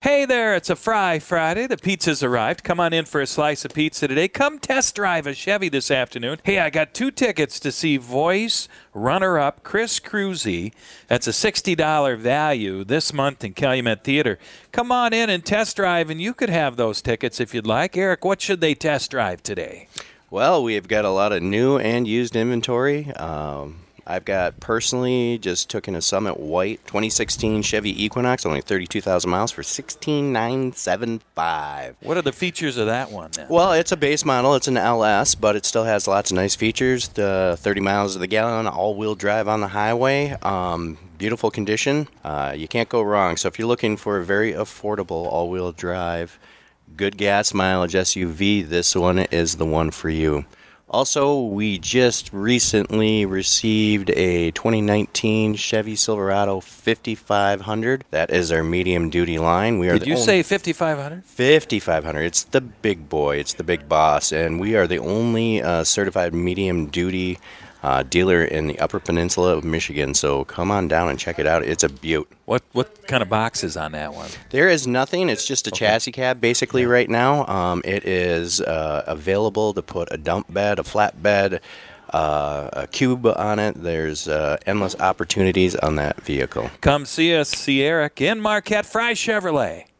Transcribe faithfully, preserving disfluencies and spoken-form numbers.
Hey there, it's a Fry Friday. The pizza's arrived. Come on in for a slice of pizza today. Come test drive a Chevy this afternoon. Hey, I got two tickets to see Voice runner-up Chris Cruzy. That's a sixty dollars value this month in Calumet Theater. Come on in and test drive, and you could have those tickets if you'd like. Eric, what should they test drive today? Well, we've got a lot of new and used inventory. Um, I've got personally just took in a Summit White twenty sixteen Chevy Equinox, only thirty-two thousand miles for sixteen thousand nine hundred seventy-five dollars. What are the features of that one then? Well, it's a base model. It's an L S, but it still has lots of nice features. The thirty miles to the gallon, all-wheel drive on the highway. Um, beautiful condition. Uh, you can't go wrong. So if you're looking for a very affordable all-wheel drive, good gas mileage S U V, this one is the one for you. Also, we just recently received a twenty nineteen Chevy Silverado fifty-five hundred. That is our medium-duty line. We are Did the you only say fifty-five hundred? fifty-five hundred. It's the big boy. It's the big boss. And we are the only uh, certified medium-duty uh, dealer in the Upper Peninsula of Michigan. So come on down and check it out. It's a beaut. What what kind of box is on that one? There is nothing. It's just a Okay. chassis cab basically right now. Um, it is uh, available to put a dump bed, a flat bed, uh, a cube on it. There's uh, endless opportunities on that vehicle. Come see us, see Eric in Marquette Fry Chevrolet.